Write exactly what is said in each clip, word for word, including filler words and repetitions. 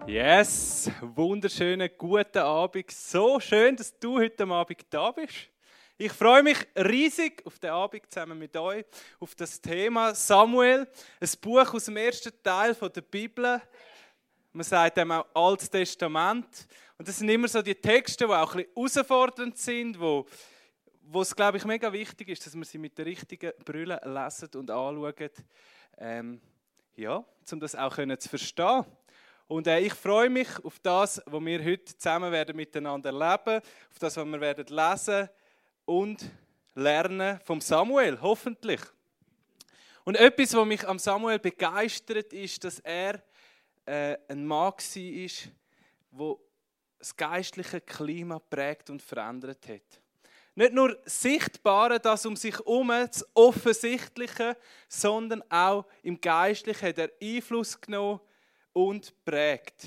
Yes, wunderschönen guten Abend. So schön, dass du heute Abend da bist. Ich freue mich riesig auf den Abend zusammen mit euch, auf das Thema Samuel, ein Buch aus dem ersten Teil der Bibel. Man sagt dem auch Altes Testament. Und das sind immer so die Texte, die auch ein bisschen herausfordernd sind, wo, wo es, glaube ich, mega wichtig ist, dass wir sie mit der richtigen Brille lesen und anschauen, ähm, ja, um das auch zu verstehen. Und äh, ich freue mich auf das, was wir heute zusammen werden miteinander erleben, auf das, was wir werden lesen und lernen vom Samuel, hoffentlich. Und etwas, was mich am Samuel begeistert, ist, dass er äh, ein Mann war, der das geistliche Klima prägt und verändert hat. Nicht nur Sichtbare, das um sich herum, das Offensichtliche, sondern auch im Geistlichen hat er Einfluss genommen und prägt.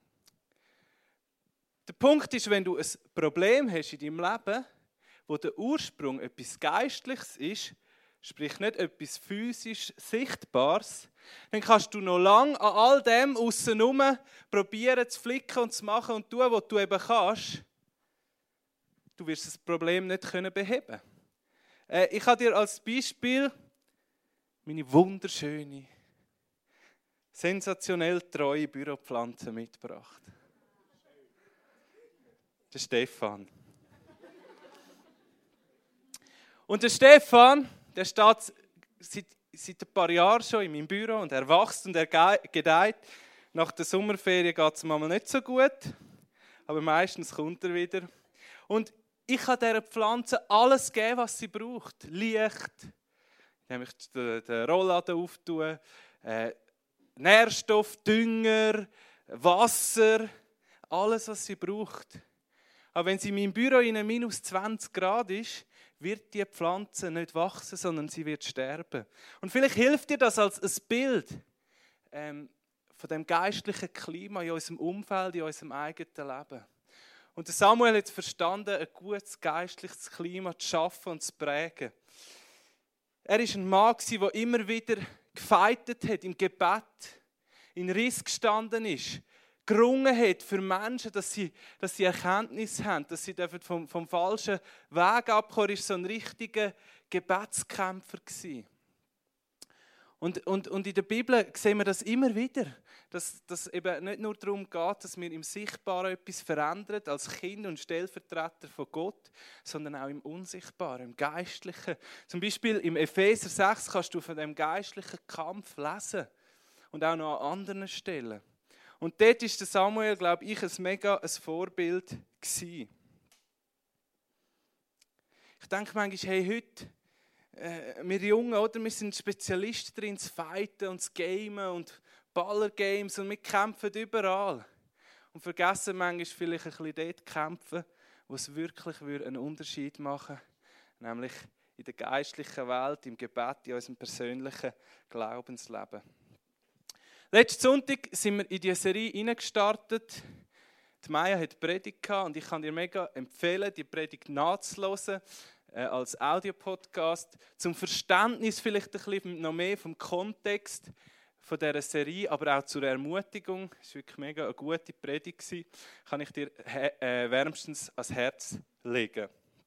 Der Punkt ist, wenn du ein Problem hast in deinem Leben, wo der Ursprung etwas Geistliches ist, sprich nicht etwas physisch Sichtbares, dann kannst du noch lange an all dem aussenrum probieren zu flicken und zu machen und tun, was du eben kannst. Du wirst das Problem nicht beheben können. Äh, ich habe dir als Beispiel meine wunderschöne, sensationell treue Büropflanze mitgebracht. Der Stefan. Und der Stefan, der steht seit, seit ein paar Jahren schon in meinem Büro und er wächst und er gedeiht. Nach der Sommerferien geht es manchmal nicht so gut, aber meistens kommt er wieder. Und ich kann dieser Pflanze alles geben, was sie braucht. Licht, nämlich den, den Rollladen auftun, äh, Nährstoff, Dünger, Wasser, alles, was sie braucht. Aber wenn sie in meinem Büro in minus zwanzig Grad ist, wird die Pflanze nicht wachsen, sondern sie wird sterben. Und vielleicht hilft dir das als ein Bild ähm, von dem geistlichen Klima in unserem Umfeld, in unserem eigenen Leben. Und Samuel hat verstanden, ein gutes geistliches Klima zu schaffen und zu prägen. Er war ein Mann, der immer wieder gefeitet hat im Gebet, in Riss gestanden ist, gerungen hat für Menschen, dass sie, dass sie Erkenntnis haben, dass sie vom, vom falschen Weg abkommen. Er war so ein richtiger Gebetskämpfer gewesen. Und, und, und in der Bibel sehen wir das immer wieder, dass es eben nicht nur darum geht, dass wir im Sichtbaren etwas verändern, als Kind und Stellvertreter von Gott, sondern auch im Unsichtbaren, im Geistlichen. Zum Beispiel im Epheser sechs kannst du von dem geistlichen Kampf lesen und auch noch an anderen Stellen. Und dort ist der Samuel, glaube ich, ein mega ein Vorbild gewesen. Ich denke manchmal, hey, heute, äh, wir Jungen, oder, wir sind Spezialisten darin, zu fighten und zu gamen und Ballergames und wir kämpfen überall. Und vergessen manchmal vielleicht ein bisschen dort zu kämpfen, wo es wirklich einen Unterschied machen würde, nämlich in der geistlichen Welt, im Gebet, in unserem persönlichen Glaubensleben. Letzten Sonntag sind wir in diese Serie hineingestartet. Die Maya hat Predigt gehabt und ich kann dir mega empfehlen, die Predigt nachzuhören äh, als Audiopodcast. Zum Verständnis vielleicht ein bisschen noch mehr vom Kontext von dieser Serie, aber auch zur Ermutigung. Es war wirklich mega eine gute Predigt gewesen. Kann ich dir äh, wärmstens ans Herz legen.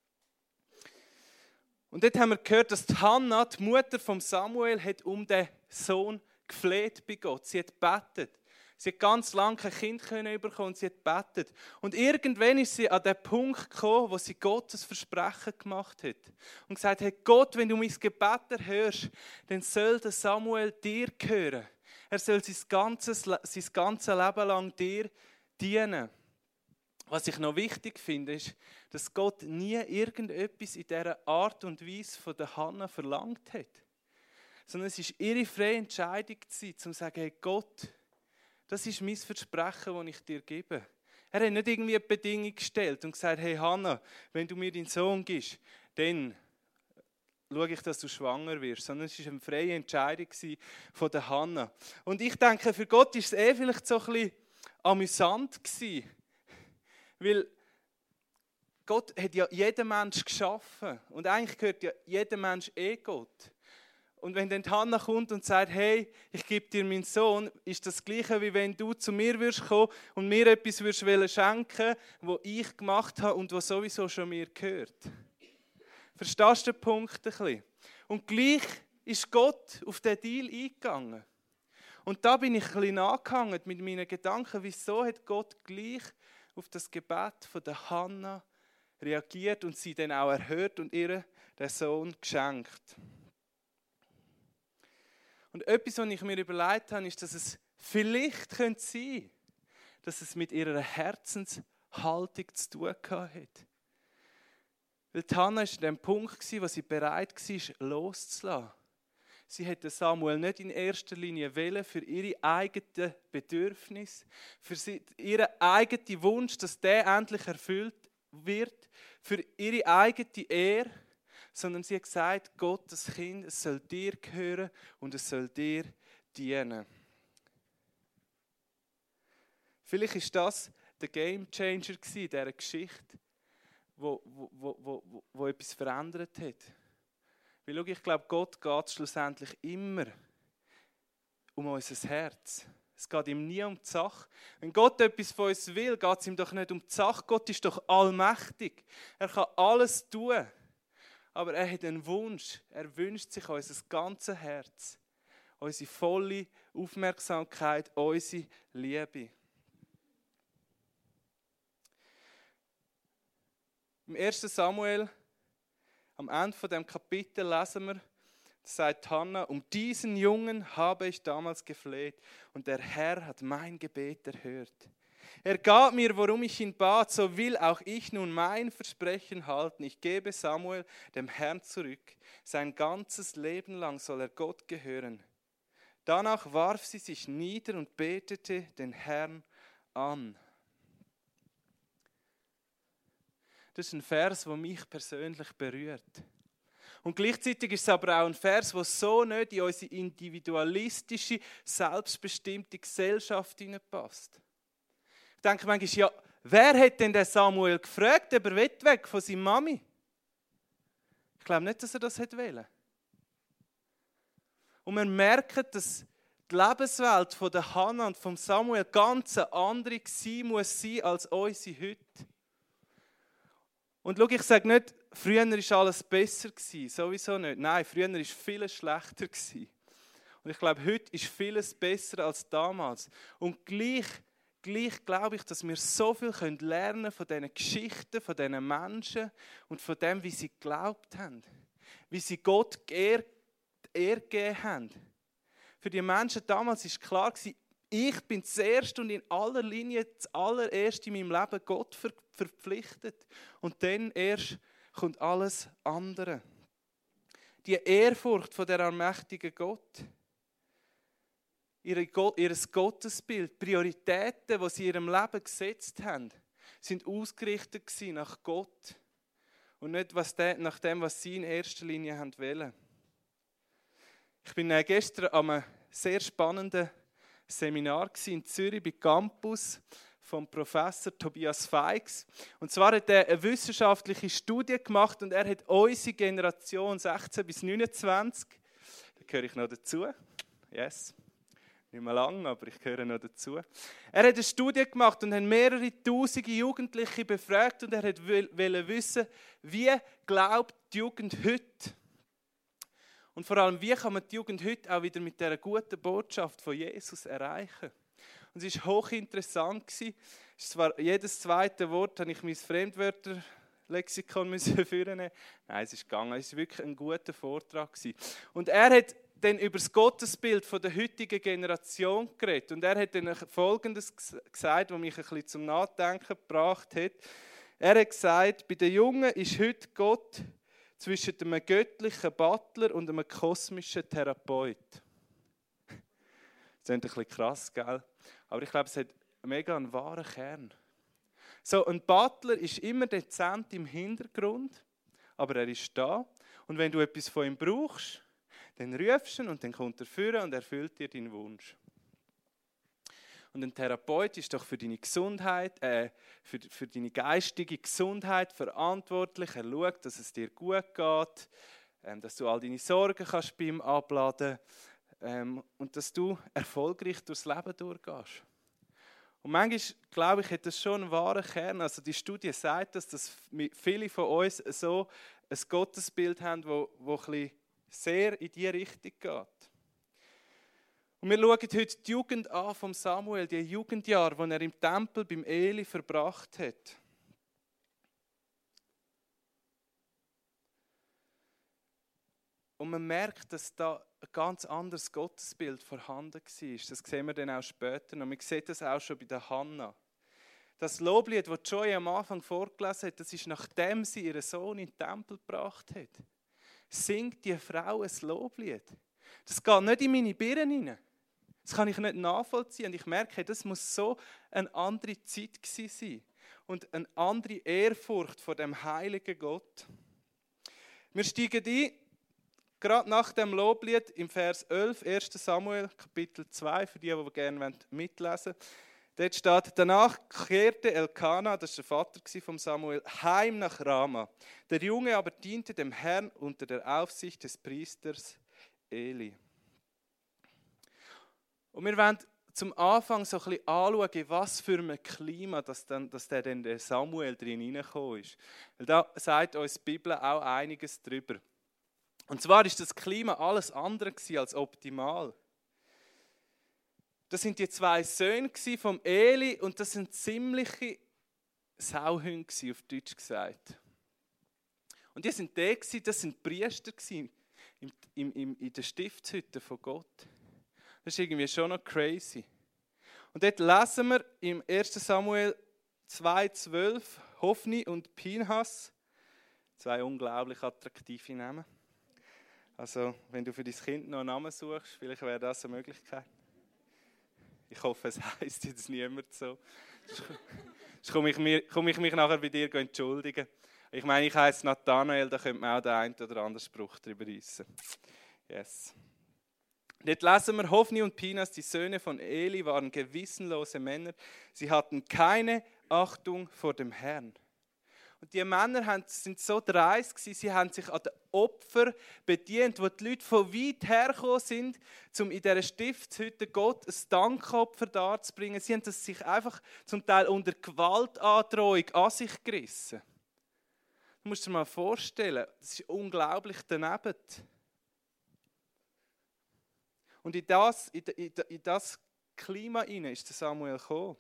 Und dort haben wir gehört, dass die Hannah, die Mutter von Samuel, hat um den Sohn gefleht bei Gott. Sie hat gebetet. Sie hat ganz lange kein Kind bekommen und sie hat gebetet. Und irgendwann ist sie an den Punkt gekommen, wo sie Gottes Versprechen gemacht hat. Und gesagt hat, Gott, wenn du mein Gebet erhörst, dann soll der Samuel dir gehören. Er soll sein ganzes, sein ganzes Leben lang dir dienen. Was ich noch wichtig finde, ist, dass Gott nie irgendetwas in dieser Art und Weise von der Hannah verlangt hat. Sondern es war ihre freie Entscheidung, um zu sagen, hey Gott, das ist mein Versprechen, das ich dir gebe. Er hat nicht irgendwie eine Bedingung gestellt und gesagt, hey Hannah, wenn du mir deinen Sohn gibst, dann schaue ich, dass du schwanger wirst. Sondern es war eine freie Entscheidung von der Hannah. Und ich denke, für Gott war es eh vielleicht so ein bisschen amüsant gewesen, weil Gott hat ja jeden Menschen geschaffen und eigentlich gehört ja jeder Mensch eh Gott. Und wenn dann die Hannah kommt und sagt, hey, ich gebe dir meinen Sohn, ist das Gleiche, wie wenn du zu mir würdest kommen und mir etwas würdest wollen schenken, was ich gemacht habe und was sowieso schon mir gehört. Verstehst du den Punkt ein bisschen? Und gleich ist Gott auf diesen Deal eingegangen. Und da bin ich ein bisschen nachgehangen mit meinen Gedanken, wieso hat Gott gleich auf das Gebet von der Hannah reagiert und sie dann auch erhört und ihr den Sohn geschenkt. Und etwas, was ich mir überlegt habe, ist, dass es vielleicht könnte sein, dass es mit ihrer Herzenshaltung zu tun hatte. Weil die Hannah war an dem Punkt, wo sie bereit war, loszulassen. Sie hätte Samuel nicht in erster Linie wählen für ihre eigenen Bedürfnisse, für ihren eigenen Wunsch, dass der endlich erfüllt wird, für ihre eigene Ehre, sondern sie hat gesagt, Gott, das Kind, es soll dir gehören und es soll dir dienen. Vielleicht ist das der Gamechanger in dieser Geschichte, wo, wo, wo, wo, wo etwas verändert hat. Weil schau, ich glaube, Gott geht schlussendlich immer um unser Herz. Es geht ihm nie um die Sache. Wenn Gott etwas von uns will, geht es ihm doch nicht um die Sache. Gott ist doch allmächtig. Er kann alles tun. Aber er hat einen Wunsch. Er wünscht sich unser ganzes Herz. Unsere volle Aufmerksamkeit, unsere Liebe. Im ersten Samuel, am Ende von dem Kapitel lesen wir, sagt Hannah, um diesen Jungen habe ich damals gefleht und der Herr hat mein Gebet erhört. Er gab mir, worum ich ihn bat, so will auch ich nun mein Versprechen halten. Ich gebe Samuel dem Herrn zurück. Sein ganzes Leben lang soll er Gott gehören. Danach warf sie sich nieder und betete den Herrn an. Das ist ein Vers, der mich persönlich berührt. Und gleichzeitig ist es aber auch ein Vers, der so nicht in unsere individualistische, selbstbestimmte Gesellschaft hineinpasst. Ich denke manchmal, ja, wer hat denn den Samuel gefragt, ob er weg von seiner Mami? Ich glaube nicht, dass er das wollte. Und wir merken, dass die Lebenswelt von der Hannah und von Samuel ganz eine andere sein muss sein als unsere heute. Und schau, ich sage nicht, früher war alles besser gewesen, sowieso nicht. Nein, früher war vieles schlechter gewesen. Und ich glaube, heute ist vieles besser als damals. Und gleich, gleich glaube ich, dass wir so viel lernen können von diesen Geschichten, von diesen Menschen und von dem, wie sie geglaubt haben. Wie sie Gott Ehre gegeben haben. Für die Menschen damals war klar, ich bin zuerst und in aller Linie das allererste in meinem Leben Gott ver- verpflichtet. Und dann erst kommt alles andere. Die Ehrfurcht vor der allmächtigen Gott, ihre Gott, ihr Gottesbild, Prioritäten, die sie in ihrem Leben gesetzt haben, sind ausgerichtet gewesen nach Gott und nicht was de, nach dem, was sie in erster Linie haben wollen. Ich bin äh, gestern an einem sehr spannenden Seminar in Zürich bei Campus vom Professor Tobias Feix. Und zwar hat er eine wissenschaftliche Studie gemacht und er hat unsere Generation sechzehn bis neunundzwanzig, da gehöre ich noch dazu, yes, nicht mehr lang, aber ich gehöre noch dazu. Er hat eine Studie gemacht und hat mehrere tausende Jugendliche befragt und er wollte wissen, wie glaubt die Jugend heute? Und vor allem, wie kann man die Jugend heute auch wieder mit dieser guten Botschaft von Jesus erreichen? Und es war hochinteressant. Zwar jedes zweite Wort habe ich mein Fremdwörterlexikon führen. Nein, es ist gegangen. Es war wirklich ein guter Vortrag. Und er hat dann über das Gottesbild der heutigen Generation geredet. Und er hat dann Folgendes gesagt, was mich ein bisschen zum Nachdenken gebracht hat. Er hat gesagt, bei den Jungen ist heute Gott zwischen einem göttlichen Butler und einem kosmischen Therapeut. Das ist ein bisschen krass, gell? Aber ich glaube, es hat mega einen wahren Kern. So, ein Butler ist immer dezent im Hintergrund, aber er ist da. Und wenn du etwas von ihm brauchst, dann rufst du ihn und dann kommt er vor und erfüllt dir deinen Wunsch. Und ein Therapeut ist doch für deine Gesundheit, äh, für, für deine geistige Gesundheit verantwortlich. Er schaut, dass es dir gut geht. ähm, dass du all deine Sorgen kannst bei ihm abladen ähm, und dass du erfolgreich durchs Leben durchgehst. Und manchmal, glaube ich, hat das schon einen wahren Kern. Also die Studie sagt das, dass viele von uns so ein Gottesbild haben, das wo, wo ein bisschen sehr in diese Richtung geht. Und wir schauen heute die Jugend an von Samuel, die Jugendjahre, die er im Tempel beim Eli verbracht hat. Und man merkt, dass da ein ganz anderes Gottesbild vorhanden war. Das sehen wir dann auch später. Und man sieht das auch schon bei der Hannah. Das Loblied, das Joy am Anfang vorgelesen hat, das ist, nachdem sie ihren Sohn in den Tempel gebracht hat. Singt die Frau ein Loblied. Das geht nicht in meine Birnen hinein. Das kann ich nicht nachvollziehen. Und ich merke, das muss so eine andere Zeit gewesen sein. Und eine andere Ehrfurcht vor dem heiligen Gott. Wir steigen ein, gerade nach dem Loblied im Vers elf, erster Samuel, Kapitel zwei, für die, die gerne mitlesen wollen. Dort steht, danach kehrte Elkana, das war der Vater von Samuel, heim nach Rama. Der Junge aber diente dem Herrn unter der Aufsicht des Priesters Eli. Und wir wollen zum Anfang so ein bisschen anschauen, was für ein Klima, dass, dann, dass der, dann der Samuel drin hineingekommen ist. Weil da sagt uns die Bibel auch einiges darüber. Und zwar war das Klima alles andere als optimal. Das sind die zwei Söhne vom Eli und das sind ziemliche Sauhunde, auf Deutsch gesagt. Und die sind die, das sind Priester im, im, im, in der Stiftshütte von Gott. Das ist irgendwie schon noch crazy. Und dort lesen wir im erster Samuel zwei zwölf Hofni und Pinhas, zwei unglaublich attraktive Namen. Also, wenn du für dein Kind noch einen Namen suchst, vielleicht wäre das eine Möglichkeit. Ich hoffe, es heisst jetzt niemand so. Sonst komme ich, mir, komme ich mich nachher bei dir entschuldigen. Ich meine, ich heiße Nathanael, da könnte man auch den einen oder anderen Spruch drüber reissen. Yes. Dort lesen wir, Hofni und Pinhas, die Söhne von Eli, waren gewissenlose Männer. Sie hatten keine Achtung vor dem Herrn. Und die Männer sind so dreist gewesen, sie haben sich an den Opfern bedient, wo die Leute von weit hergekommen sind, um in dieser Stiftshütte Gott ein Dankopfer darzubringen. Sie haben das sich einfach zum Teil unter Gewaltandrohung an sich gerissen. Du musst dir mal vorstellen, das ist unglaublich daneben. Und in das, in das Klima hinein ist Samuel gekommen.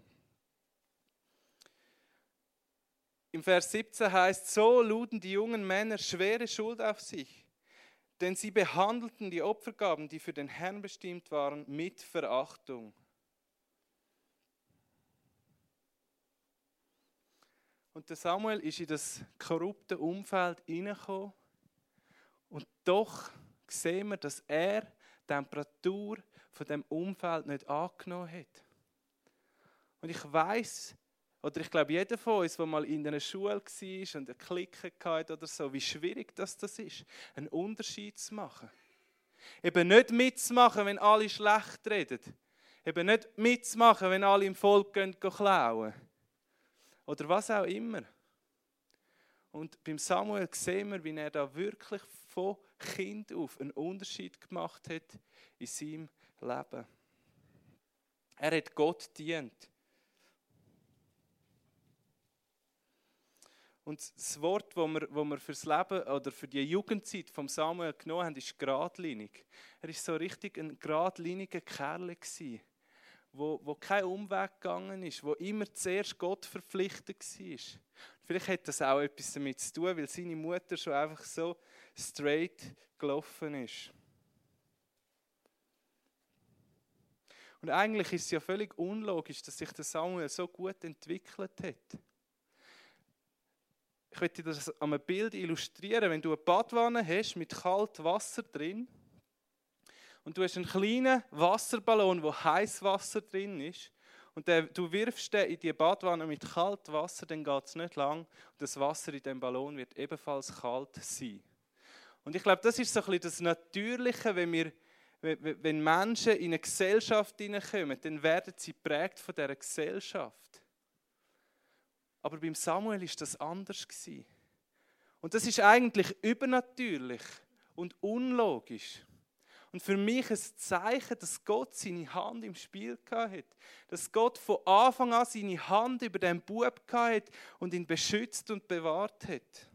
Im Vers siebzehn heißt, so luden die jungen Männer schwere Schuld auf sich, denn sie behandelten die Opfergaben, die für den Herrn bestimmt waren, mit Verachtung. Und der Samuel ist in das korrupte Umfeld hineingekommen und doch sehen wir, dass er die Temperatur von dem Umfeld nicht angenommen hat. Und ich weiss, oder ich glaube, jeder von uns, der mal in einer Schule war und eine Clique hatte oder so, wie schwierig das, das ist, einen Unterschied zu machen. Eben nicht mitzumachen, wenn alle schlecht reden. Eben nicht mitzumachen, wenn alle im Volk gehen, gehen klauen. Oder was auch immer. Und beim Samuel sehen wir, wie er da wirklich von Kind auf einen Unterschied gemacht hat in seinem Leben. Er hat Gott gedient. Und das Wort, das wir, das wir für das Leben oder für die Jugendzeit von Samuel genommen haben, ist geradlinig. Er war so richtig ein geradliniger Kerl, der wo, wo keinen Umweg gegangen ist, der immer zuerst Gott verpflichtet war. Vielleicht hat das auch etwas damit zu tun, weil seine Mutter schon einfach so straight gelaufen ist. Und eigentlich ist es ja völlig unlogisch, dass sich der Samuel so gut entwickelt hat. Ich möchte dir das an einem Bild illustrieren. Wenn du eine Badwanne hast mit kaltem Wasser drin und du hast einen kleinen Wasserballon, wo heißes Wasser drin ist und du wirfst den in die Badwanne mit kaltem Wasser, dann geht es nicht lang und das Wasser in dem Ballon wird ebenfalls kalt sein. Und ich glaube, das ist so ein bisschen das Natürliche, wenn, wir, wenn Menschen in eine Gesellschaft hineinkommen, dann werden sie geprägt von dieser Gesellschaft. Aber beim Samuel war das anders. Und das ist eigentlich übernatürlich und unlogisch. Und für mich ein Zeichen, dass Gott seine Hand im Spiel hatte. Dass Gott von Anfang an seine Hand über den Bub hatte und ihn beschützt und bewahrt hat.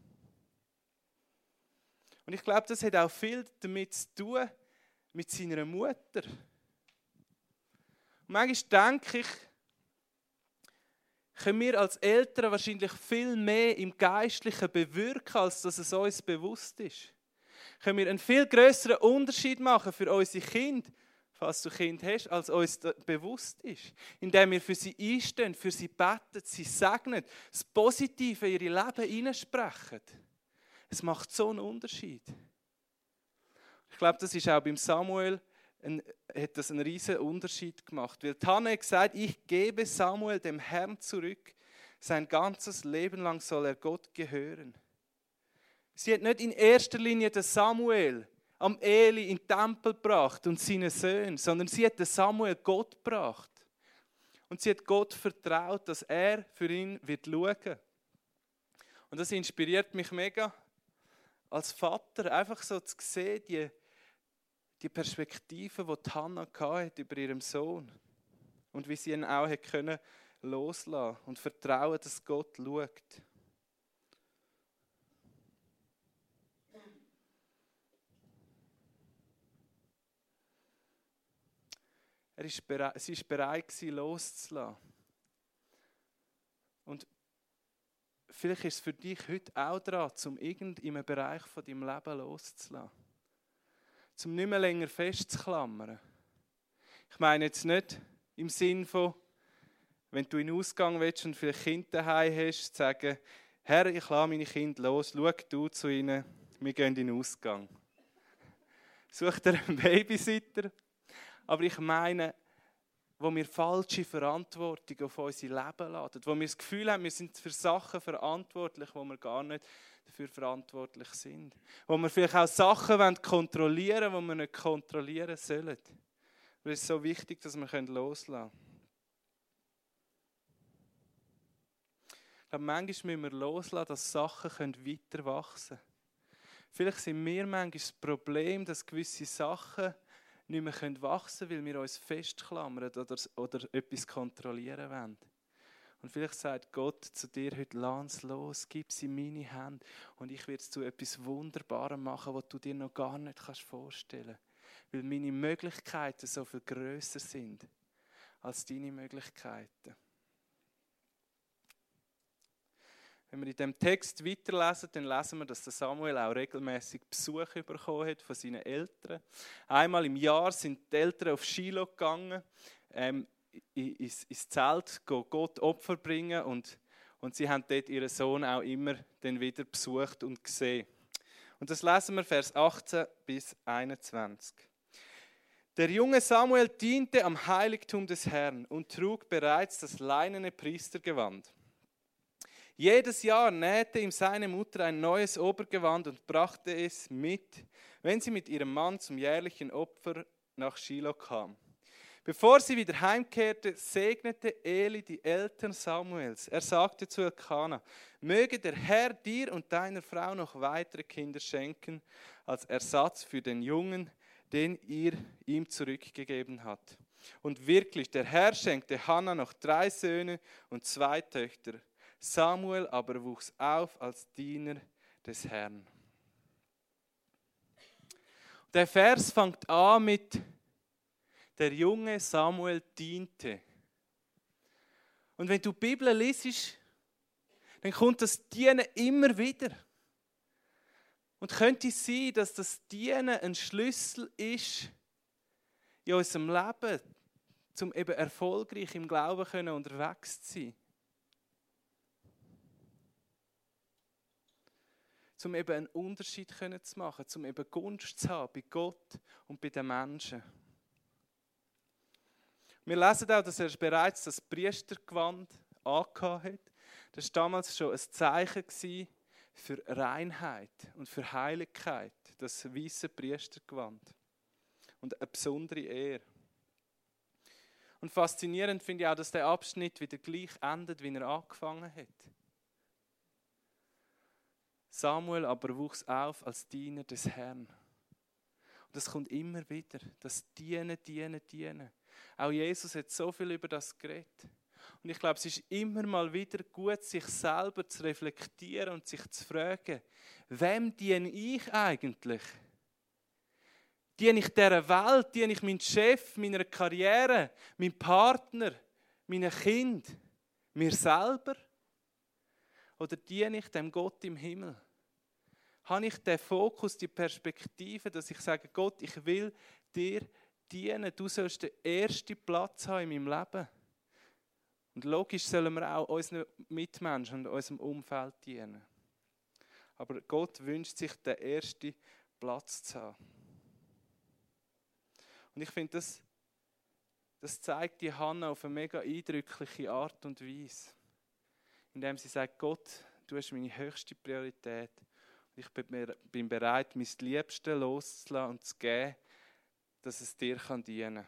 Und ich glaube, das hat auch viel damit zu tun, mit seiner Mutter. Und manchmal denke ich, können wir als Eltern wahrscheinlich viel mehr im Geistlichen bewirken, als dass es uns bewusst ist. Können wir einen viel grösseren Unterschied machen für unsere Kinder, falls du Kind hast, als uns bewusst ist. Indem wir für sie einstehen, für sie beten, sie segnen, das Positive in ihr Leben hineinsprechen. Es macht so einen Unterschied. Ich glaube, das ist auch beim Samuel, ein, hat das einen riesen Unterschied gemacht. Weil Hannah hat gesagt, ich gebe Samuel dem Herrn zurück, sein ganzes Leben lang soll er Gott gehören. Sie hat nicht in erster Linie den Samuel am Eli in den Tempel gebracht und seine Söhne, sondern sie hat den Samuel Gott gebracht. Und sie hat Gott vertraut, dass er für ihn wird schauen. Und das inspiriert mich mega als Vater, einfach so zu sehen, die, die Perspektive, die Hannah hatte über ihren Sohn. Und wie sie ihn auch hat können loslassen und vertrauen, dass Gott schaut. Er ist bereit, sie war bereit, loszulassen. Und vielleicht ist es für dich heute auch dran, um irgendeinen Bereich von deinem Leben loszulassen. Um nicht mehr länger festzuklammern. Ich meine jetzt nicht im Sinn von, wenn du in den Ausgang willst und vielleicht Kinder daheim hast, zu sagen, Herr, ich lasse meine Kinder los, schau du zu ihnen, wir gehen in den Ausgang. Such dir einen Babysitter. Aber ich meine, wo wir falsche Verantwortung auf unser Leben laden, wo wir das Gefühl haben, wir sind für Sachen verantwortlich, wo wir gar nicht dafür verantwortlich sind. Wo wir vielleicht auch Sachen kontrollieren wollen, die wir nicht kontrollieren sollen. Weil es ist so wichtig, dass wir loslassen können. Ich glaube, manchmal müssen wir loslassen, dass Sachen weiter wachsen können. Vielleicht sind wir manchmal das Problem, dass gewisse Sachen nicht mehr wachsen können, weil wir uns festklammern oder, oder etwas kontrollieren wollen. Und vielleicht sagt Gott zu dir heute, lass es los, gib sie in meine Hände und ich werde es zu etwas Wunderbarem machen, was du dir noch gar nicht vorstellen kannst. Weil meine Möglichkeiten so viel grösser sind als deine Möglichkeiten. Wenn wir in diesem Text weiterlesen, dann lesen wir, dass Samuel auch regelmäßig Besuch bekommen hat von seinen Eltern. Einmal im Jahr sind die Eltern auf Schilo gegangen, ähm, ins, ins Zelt, Gott Opfer bringen und, und sie haben dort ihren Sohn auch immer dann wieder besucht und gesehen. Und das lesen wir Vers achtzehn bis einundzwanzig. Der junge Samuel diente am Heiligtum des Herrn und trug bereits das leinene Priestergewand. Jedes Jahr nähte ihm seine Mutter ein neues Obergewand und brachte es mit, wenn sie mit ihrem Mann zum jährlichen Opfer nach Schilo kam. Bevor sie wieder heimkehrte, segnete Eli die Eltern Samuels. Er sagte zu Elkana, möge der Herr dir und deiner Frau noch weitere Kinder schenken, als Ersatz für den Jungen, den ihr ihm zurückgegeben habt. Und wirklich, der Herr schenkte Hannah noch drei Söhne und zwei Töchter. Samuel aber wuchs auf als Diener des Herrn. Der Vers fängt an mit, der junge Samuel diente. Und wenn du die Bibel liest, dann kommt das Dienen immer wieder. Und könnte es sein, dass das Dienen ein Schlüssel ist in unserem Leben, um eben erfolgreich im Glauben unterwegs zu sein. Um eben einen Unterschied zu machen, um eben Gunst zu haben bei Gott und bei den Menschen. Wir lesen auch, dass er bereits das Priestergewand angehabt hat. Das war damals schon ein Zeichen für Reinheit und für Heiligkeit, das weiße Priestergewand. Und eine besondere Ehre. Und faszinierend finde ich auch, dass der Abschnitt wieder gleich endet, wie er angefangen hat. Samuel aber wuchs auf als Diener des Herrn. Und das kommt immer wieder. Das Dienen, Dienen, Dienen. Auch Jesus hat so viel über das geredet. Und ich glaube, es ist immer mal wieder gut, sich selber zu reflektieren und sich zu fragen, wem diene ich eigentlich? Diene ich dieser Welt? Diene ich meinem Chef, meiner Karriere, meinem Partner, meinem Kind, mir selber? Oder diene ich dem Gott im Himmel? Habe ich den Fokus, die Perspektive, dass ich sage, Gott, ich will dir dienen. Du sollst den ersten Platz haben in meinem Leben. Und logisch sollen wir auch unseren Mitmenschen und unserem Umfeld dienen. Aber Gott wünscht sich, den ersten Platz zu haben. Und ich finde, das, das zeigt die Hannah auf eine mega eindrückliche Art und Weise. Indem sie sagt, Gott, du hast meine höchste Priorität. Und ich bin bereit, mein Liebstes loszulassen und zu geben, dass es dir dienen kann.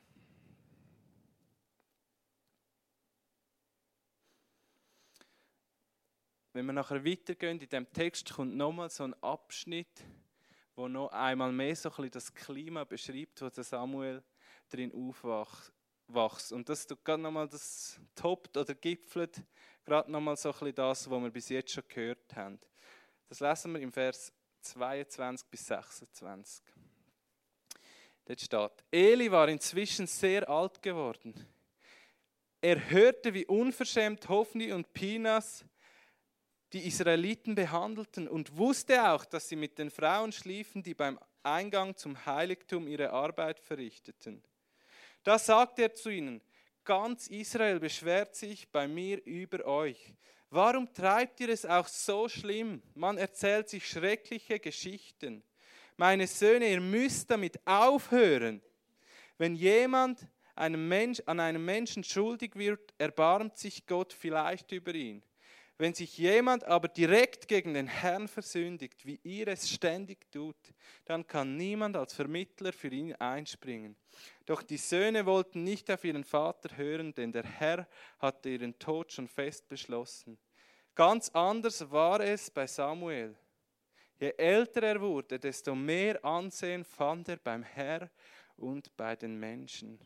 Wenn wir nachher weitergehen, in diesem Text kommt nochmal so ein Abschnitt, wo noch einmal mehr so ein bisschen das Klima beschreibt, wo der Samuel drin aufwächst. Und das tut gerade nochmal, das toppt oder gipfelt gerade nochmal so ein bisschen das, was wir bis jetzt schon gehört haben. Das lesen wir im Vers zweiundzwanzig bis sechsundzwanzig. Dort steht, Eli war inzwischen sehr alt geworden. Er hörte, wie unverschämt Hofni und Pinas die Israeliten behandelten und wusste auch, dass sie mit den Frauen schliefen, die beim Eingang zum Heiligtum ihre Arbeit verrichteten. Da sagte er zu ihnen, ganz Israel beschwert sich bei mir über euch. Warum treibt ihr es auch so schlimm? Man erzählt sich schreckliche Geschichten. Meine Söhne, ihr müsst damit aufhören. Wenn jemand einem Mensch, an einem Menschen schuldig wird, erbarmt sich Gott vielleicht über ihn. Wenn sich jemand aber direkt gegen den Herrn versündigt, wie ihr es ständig tut, dann kann niemand als Vermittler für ihn einspringen. Doch die Söhne wollten nicht auf ihren Vater hören, denn der Herr hatte ihren Tod schon fest beschlossen. Ganz anders war es bei Samuel. Je älter er wurde, desto mehr Ansehen fand er beim Herrn und bei den Menschen.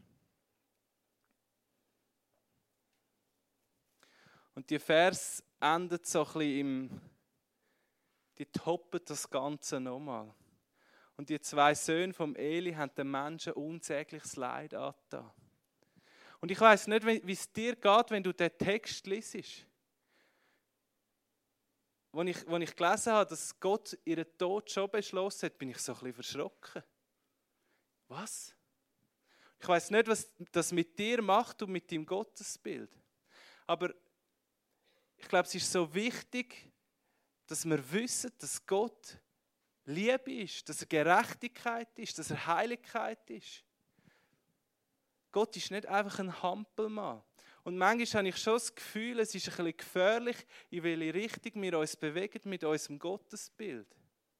Und die Vers endet so ein bisschen im, die toppen das Ganze nochmal. Und die zwei Söhne vom Eli haben den Menschen unsägliches Leid angetan. Und ich weiss nicht, wie es dir geht, wenn du den Text liest. Als ich, als ich gelesen habe, dass Gott ihren Tod schon beschlossen hat, bin ich so ein bisschen verschrocken. Was? Ich weiss nicht, was das mit dir macht und mit deinem Gottesbild. Aber ich glaube, es ist so wichtig, dass wir wissen, dass Gott Liebe ist, dass er Gerechtigkeit ist, dass er Heiligkeit ist. Gott ist nicht einfach ein Hampelmann. Und manchmal habe ich schon das Gefühl, es ist ein bisschen gefährlich, in welche Richtung wir uns bewegen mit unserem Gottesbild.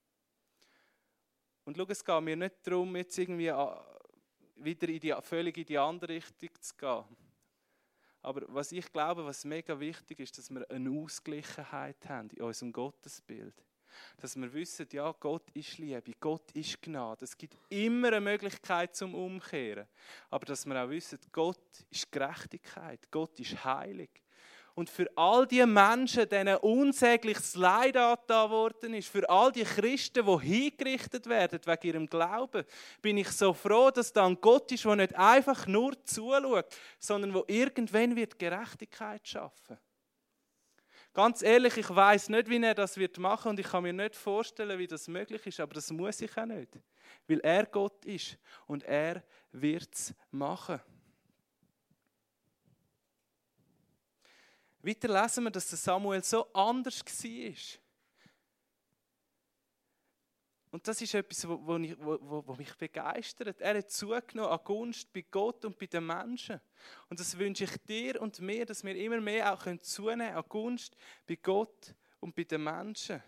Und schau, es geht mir nicht darum, jetzt irgendwie wieder in die, völlig in die andere Richtung zu gehen. Aber was ich glaube, was mega wichtig ist, dass wir eine Ausgleichheit haben in unserem Gottesbild. Dass wir wissen, ja, Gott ist Liebe, Gott ist Gnade. Es gibt immer eine Möglichkeit zum Umkehren. Aber dass wir auch wissen, Gott ist Gerechtigkeit, Gott ist heilig. Und für all die Menschen, denen unsägliches Leid angetan worden ist, für all die Christen, die hingerichtet werden wegen ihrem Glauben, bin ich so froh, dass da ein Gott ist, der nicht einfach nur zuschaut, sondern der irgendwann wird Gerechtigkeit schaffen wird. Ganz ehrlich, ich weiss nicht, wie er das wird machen und ich kann mir nicht vorstellen, wie das möglich ist, aber das muss ich auch nicht, weil er Gott ist und er wird es machen. Weiter lesen wir, dass Samuel so anders war. Und das ist etwas, was mich begeistert. Er hat zugenommen an Gunst bei Gott und bei den Menschen. Und das wünsche ich dir und mir, dass wir immer mehr auch zunehmen können an Gunst bei Gott und bei den Menschen.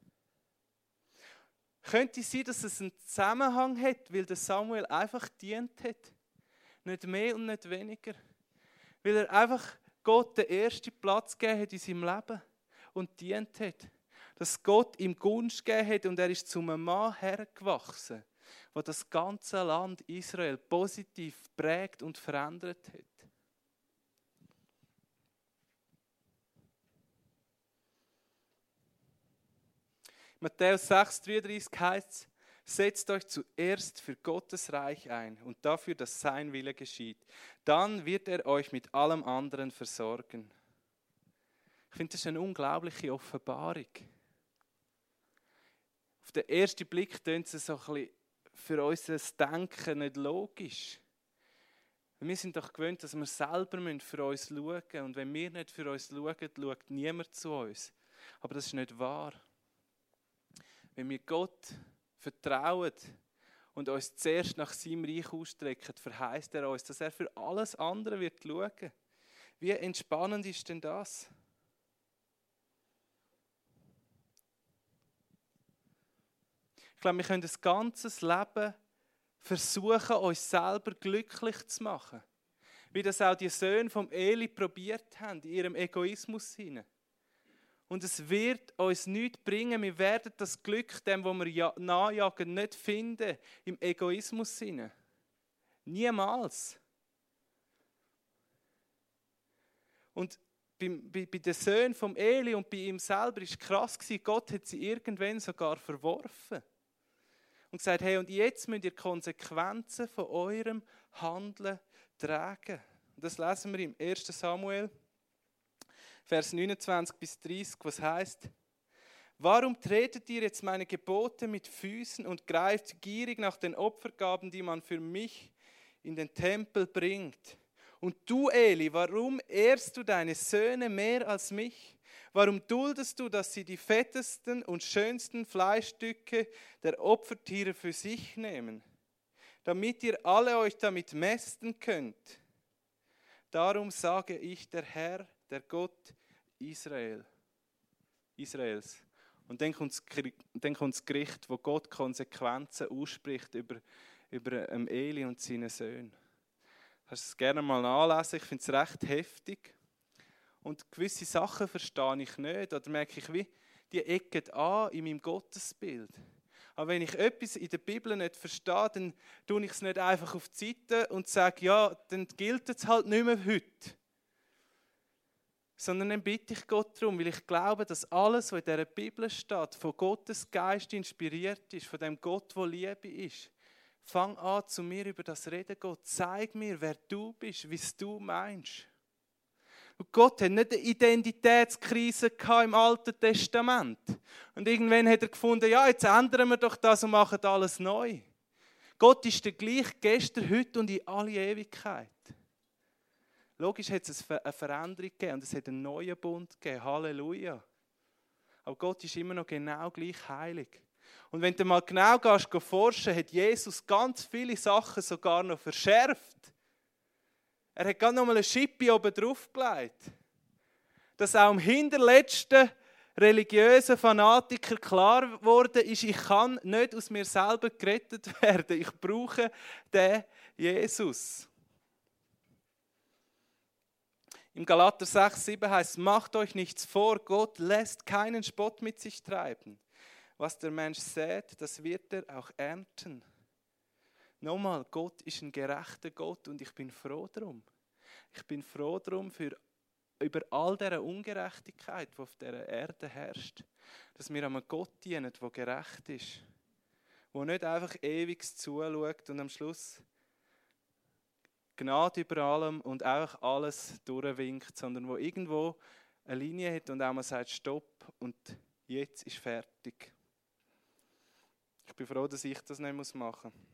Könnte es sein, dass es einen Zusammenhang hat, weil der Samuel einfach gedient hat? Nicht mehr und nicht weniger. Weil er einfach Gott den ersten Platz gegeben hat in seinem Leben und dient hat. Dass Gott ihm Gunst gegeben hat und er ist zum Mann hergewachsen. der das ganze Land Israel positiv prägt und verändert hat. Matthäus sechs dreiunddreißig heißt es, setzt euch zuerst für Gottes Reich ein und dafür, dass sein Wille geschieht. Dann wird er euch mit allem anderen versorgen. Ich finde, das ist eine unglaubliche Offenbarung. Auf den ersten Blick klingt es so ein bisschen für unser Denken nicht logisch. Wir sind doch gewöhnt, dass wir selber für uns schauen müssen. Und wenn wir nicht für uns schauen, schaut niemand zu uns. Aber das ist nicht wahr. Wenn wir Gott vertrauen und uns zuerst nach seinem Reich ausstrecken, verheißt er uns, dass er für alles andere wird schauen. Wie entspannend ist denn das? Ich glaube, wir können das ganze Leben versuchen, uns selber glücklich zu machen. Wie das auch die Söhne vom Eli probiert haben, in ihrem Egoismus hinein. Und es wird uns nichts bringen. Wir werden das Glück, dem, wo wir nachjagen, nicht finden, im Egoismus hinein. Niemals. Und bei, bei, bei den Söhnen vom Eli und bei ihm selber war es krass gewesen, Gott hat sie irgendwann sogar verworfen. Und gesagt, hey, und jetzt müsst ihr Konsequenzen von eurem Handeln tragen. Und das lesen wir im ersten Samuel, Vers neunundzwanzig bis dreißig, was heißt: Warum tretet ihr jetzt meine Gebote mit Füßen und greift gierig nach den Opfergaben, die man für mich in den Tempel bringt? Und du, Eli, warum ehrst du deine Söhne mehr als mich? Warum duldest du, dass sie die fettesten und schönsten Fleischstücke der Opfertiere für sich nehmen, damit ihr alle euch damit mästen könnt? Darum sage ich, der Herr, der Gott Israel, Israels. Und dann kommt das Gericht, wo Gott Konsequenzen ausspricht über, über Eli und seine Söhne. Du kannst es gerne mal nachlesen, ich finde es recht heftig. Und gewisse Sachen verstehe ich nicht, oder merke ich, wie die ecken an in meinem Gottesbild. Aber wenn ich etwas in der Bibel nicht verstehe, dann tue ich es nicht einfach auf die Seite und sage, ja, dann gilt es halt nicht mehr heute. Sondern dann bitte ich Gott darum, weil ich glaube, dass alles, was in dieser Bibel steht, von Gottes Geist inspiriert ist, von dem Gott, der Liebe ist. Fang an, zu mir über das reden, Gott. Zeig mir, wer du bist, wie es du meinst. Und Gott hat nicht eine Identitätskrise gehabt im Alten Testament. Und irgendwann hat er gefunden, ja, jetzt ändern wir doch das und machen alles neu. Gott ist der gleiche gestern, heute und in alle Ewigkeit. Logisch hat es eine Veränderung gegeben und es hat einen neuen Bund gegeben. Halleluja. Aber Gott ist immer noch genau gleich heilig. Und wenn du mal genau gehst, gehst forschen, hat Jesus ganz viele Sachen sogar noch verschärft. Er hat gerade noch mal eine Schippe oben drauf gelegt. Dass auch im hinterletzten religiösen Fanatiker klar geworden ist, ich kann nicht aus mir selber gerettet werden. Ich brauche den Jesus. Im Galater sechs sieben heißt es, macht euch nichts vor, Gott lässt keinen Spott mit sich treiben. Was der Mensch sät, das wird er auch ernten. Nochmal, Gott ist ein gerechter Gott und ich bin froh darum. Ich bin froh darum für, über all diese Ungerechtigkeit, die auf dieser Erde herrscht, dass wir einem Gott dienen, der gerecht ist, der nicht einfach ewig zuschaut und am Schluss Gnade über allem und einfach alles durchwinkt, sondern wo irgendwo eine Linie hat und auch mal sagt, stopp und jetzt ist fertig. Ich bin froh, dass ich das nicht machen muss.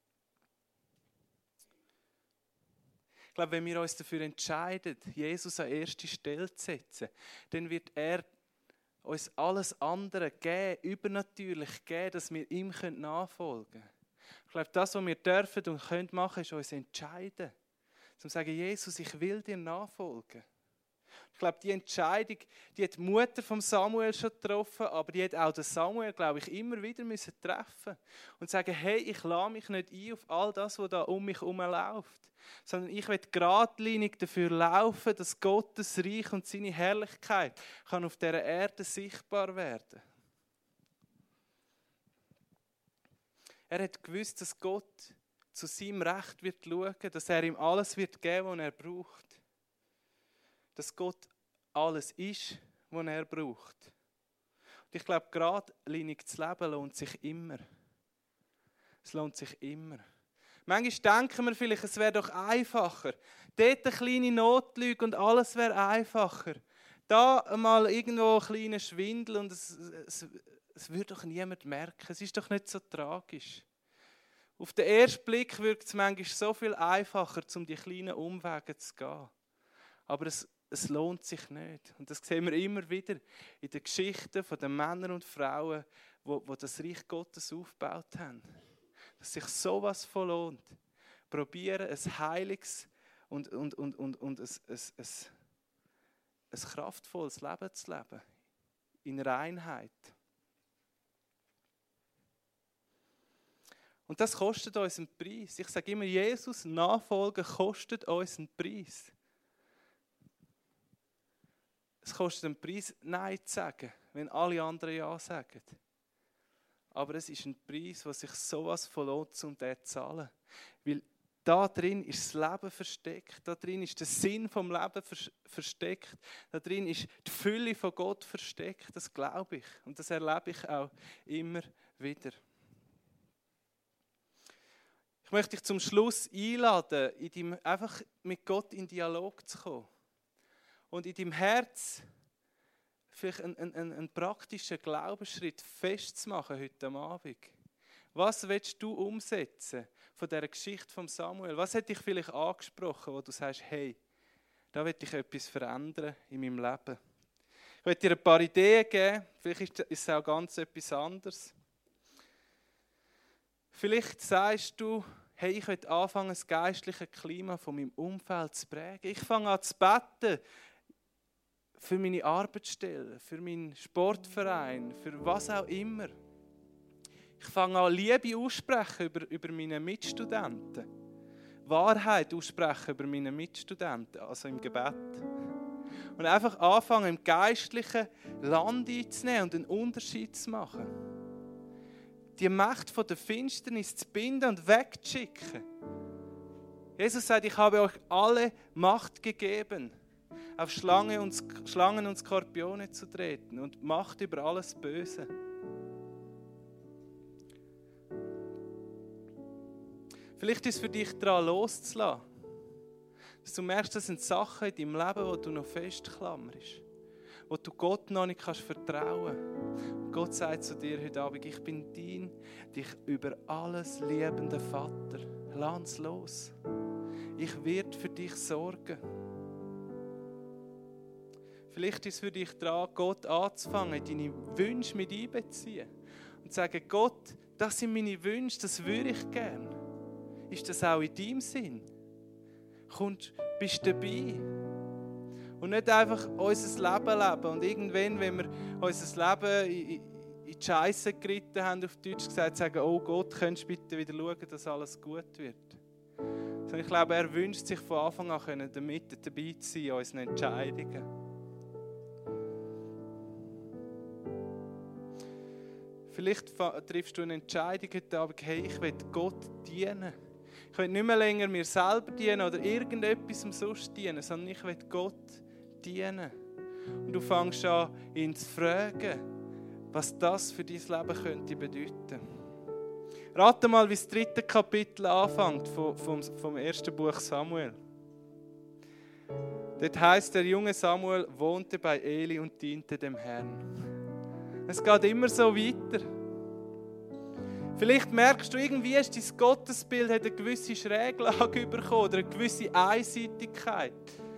Ich glaube, wenn wir uns dafür entscheiden, Jesus an erste Stelle zu setzen, dann wird er uns alles andere geben, übernatürlich geben, dass wir ihm nachfolgen können. Ich glaube, das, was wir dürfen und können machen, ist uns entscheiden. Zum sagen, Jesus, ich will dir nachfolgen. Ich glaube, die Entscheidung, die hat die Mutter von Samuel schon getroffen, aber die hat auch den Samuel, glaube ich, immer wieder müssen treffen und sagen, hey, ich lasse mich nicht ein auf all das, was da um mich herum läuft, sondern ich will geradlinig dafür laufen, dass Gottes Reich und seine Herrlichkeit kann auf dieser Erde sichtbar werden. Er hat gewusst, dass Gott zu seinem Recht wird schauen, dass er ihm alles wird geben, was er braucht. Dass Gott alles ist, was er braucht. Und ich glaube, geradlinig zu leben lohnt sich immer. Es lohnt sich immer. Manchmal denken wir vielleicht, es wäre doch einfacher. Dort eine kleine Notlüge und alles wäre einfacher. Da mal irgendwo ein kleiner Schwindel und es, es, es würde doch niemand merken. Es ist doch nicht so tragisch. Auf den ersten Blick wirkt es manchmal so viel einfacher, um die kleinen Umwege zu gehen. Aber es, es lohnt sich nicht. Und das sehen wir immer wieder in den Geschichten von den Männern und Frauen, die, die das Reich Gottes aufgebaut haben. Dass sich sowas von lohnt. Probieren, ein heiliges und, und, und, und, und ein, ein, ein, ein kraftvolles Leben zu leben. In Reinheit. Und das kostet uns einen Preis. Ich sage immer, Jesus nachfolgen kostet uns einen Preis. Es kostet einen Preis, Nein zu sagen, wenn alle anderen Ja sagen. Aber es ist ein Preis, der sich sowas von lohnt, um den zu zahlen. Weil da drin ist das Leben versteckt, da drin ist der Sinn vom Leben versteckt, da drin ist die Fülle von Gott versteckt, das glaube ich. Und das erlebe ich auch immer wieder. Ich möchte dich zum Schluss einladen, in deinem, einfach mit Gott in Dialog zu kommen. Und in deinem Herz vielleicht einen, einen, einen praktischen Glaubensschritt festzumachen heute Abend. Was willst du umsetzen von dieser Geschichte von Samuel? Was hat dich vielleicht angesprochen, wo du sagst, hey, da will ich etwas verändern in meinem Leben? Ich will dir ein paar Ideen geben, vielleicht ist es auch ganz etwas anderes. Vielleicht sagst du, hey, ich will anfangen, das geistliche Klima von meinem Umfeld zu prägen. Ich fange an zu beten für meine Arbeitsstelle, für meinen Sportverein, für was auch immer. Ich fange an, Liebe aussprechen über, über meine Mitstudenten. Wahrheit aussprechen über meine Mitstudenten, also im Gebet. Und einfach anfangen, im geistlichen Land einzunehmen und einen Unterschied zu machen. Die Macht von der Finsternis zu binden und wegzuschicken. Jesus sagt, ich habe euch alle Macht gegeben, auf Schlangen und, Schlangen und Skorpione zu treten und Macht über alles Böse. Vielleicht ist es für dich daran loszulassen. Dass du merkst, das sind Sachen in deinem Leben, wo du noch festklammerst. Wo du Gott noch nicht kannst vertrauen kannst. Gott sagt zu dir heute Abend, ich bin dein, dich über alles liebender Vater. Lass los. Ich werde für dich sorgen. Vielleicht ist es für dich dran, Gott anzufangen, deine Wünsche mit einbeziehen. Und zu sagen, Gott, das sind meine Wünsche, das würde ich gerne. Ist das auch in deinem Sinn? Kommst, bist du dabei? Und nicht einfach unser Leben leben. Und irgendwann, wenn wir unser Leben in, in die Scheisse geritten haben, auf Deutsch gesagt, sagen, oh Gott, könntest du bitte wieder schauen, dass alles gut wird. Sondern ich glaube, er wünscht sich von Anfang an können, damit dabei zu sein in unseren Entscheidungen. Vielleicht triffst du eine Entscheidung heute Abend, hey, ich will Gott dienen. Ich will nicht mehr länger mir selber dienen oder irgendetwas sonst dienen, sondern ich will Gott dienen. Und du fängst an, ihn zu fragen, was das für dein Leben könnte bedeuten. Rate mal, wie das dritte Kapitel anfängt vom, vom, vom ersten Buch Samuel. Dort heisst, der junge Samuel wohnte bei Eli und diente dem Herrn. Es geht immer so weiter. Vielleicht merkst du, irgendwie ist dein Gottesbild hat eine gewisse Schräglage bekommen oder eine gewisse Einseitigkeit.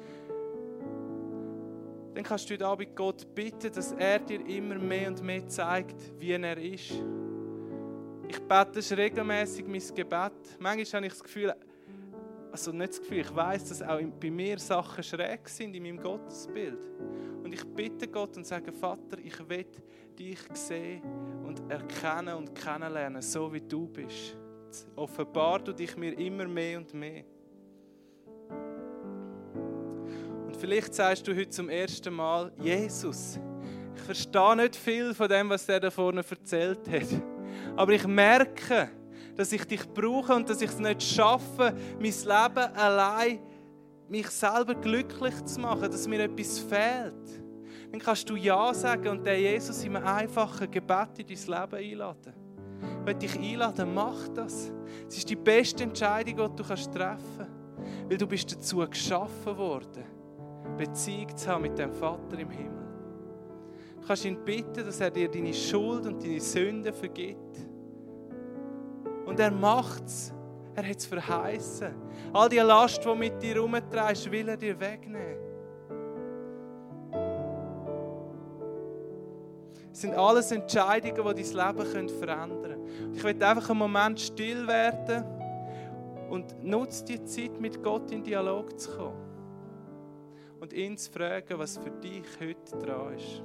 Dann kannst du heute Abend Gott bitten, dass er dir immer mehr und mehr zeigt, wie er ist. Ich bete, das ist regelmässig mein Gebet. Manchmal habe ich das Gefühl, also nicht das Gefühl, ich weiss, dass auch bei mir Sachen schräg sind in meinem Gottesbild. Und ich bitte Gott und sage, Vater, ich will dich sehen und erkennen und kennenlernen, so wie du bist. Offenbar du dich mir immer mehr und mehr. Und vielleicht sagst du heute zum ersten Mal, Jesus, ich verstehe nicht viel von dem, was er da vorne erzählt hat. Aber ich merke, dass ich dich brauche und dass ich es nicht schaffe, mein Leben allein, mich selber glücklich zu machen, dass mir etwas fehlt. Dann kannst du Ja sagen und den Jesus in einem einfachen Gebet in dein Leben einladen. Ich will dich einladen, mach das. Es ist die beste Entscheidung, die du treffen kannst. Weil du bist dazu geschaffen worden, Beziehung zu haben mit dem Vater im Himmel. Du kannst ihn bitten, dass er dir deine Schuld und deine Sünden vergibt. Und er macht es. Er hat es verheißen. All die Last, die mit dir herumträgst, will er dir wegnehmen. Es sind alles Entscheidungen, die dein Leben verändern können. Ich möchte einfach einen Moment still werden und nutze die Zeit, mit Gott in Dialog zu kommen. Und ihn zu fragen, was für dich heute dran ist.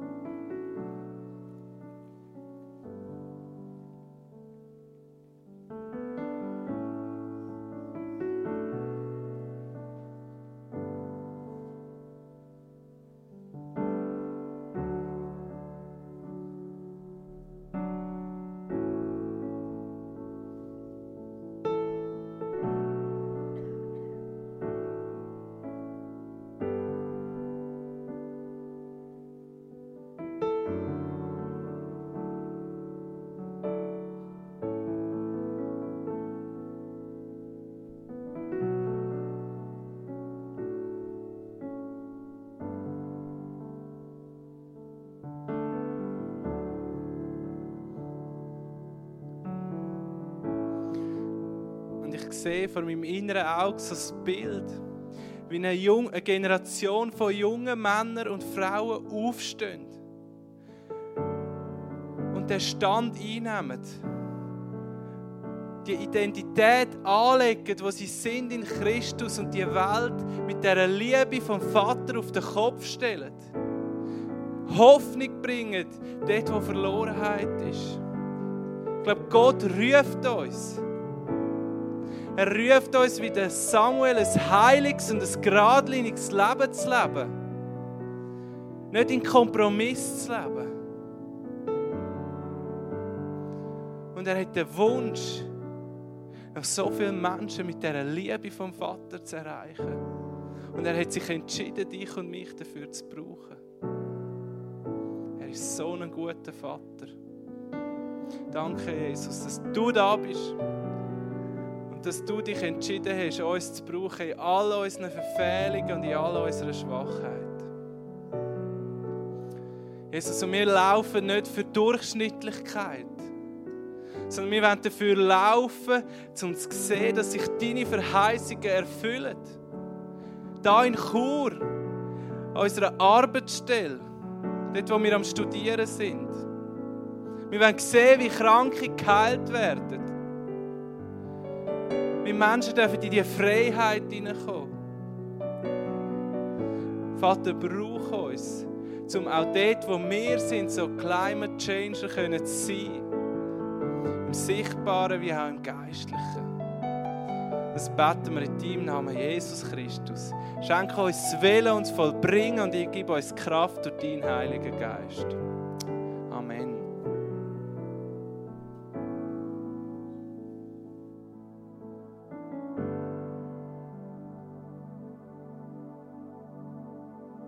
Ich sehe vor meinem inneren Auge so ein Bild, wie eine, Jung, eine Generation von jungen Männern und Frauen aufstehen und den Stand einnehmen, die Identität anlegen, wo sie sind in Christus und die Welt mit dieser Liebe vom Vater auf den Kopf stellen. Hoffnung bringen, dort wo Verlorenheit ist. Ich glaube, Gott ruft uns. Er ruft uns wie der Samuel, ein heiliges und ein geradliniges Leben zu leben. Nicht in Kompromiss zu leben. Und er hat den Wunsch, noch so viele Menschen mit dieser Liebe vom Vater zu erreichen. Und er hat sich entschieden, dich und mich dafür zu brauchen. Er ist so ein guter Vater. Danke, Jesus, dass du da bist. Und dass du dich entschieden hast, uns zu brauchen in all unseren Verfehlungen und in all unserer Schwachheit. Jesus, und wir laufen nicht für Durchschnittlichkeit, sondern wir wollen dafür laufen, um zu sehen, dass sich deine Verheißungen erfüllen. Da in Chur, an unserer Arbeitsstelle, dort wo wir am Studieren sind. Wir wollen sehen, wie Kranke geheilt werden. Wie Menschen dürfen in diese Freiheit hineinkommen. Vater, brauch uns, um auch dort, wo wir sind, so Climate Changer können zu sein. Im Sichtbaren wie auch im Geistlichen. Das beten wir in deinem Namen, Jesus Christus. Schenke uns das Willen und das Vollbringen und gib uns Kraft durch deinen Heiligen Geist.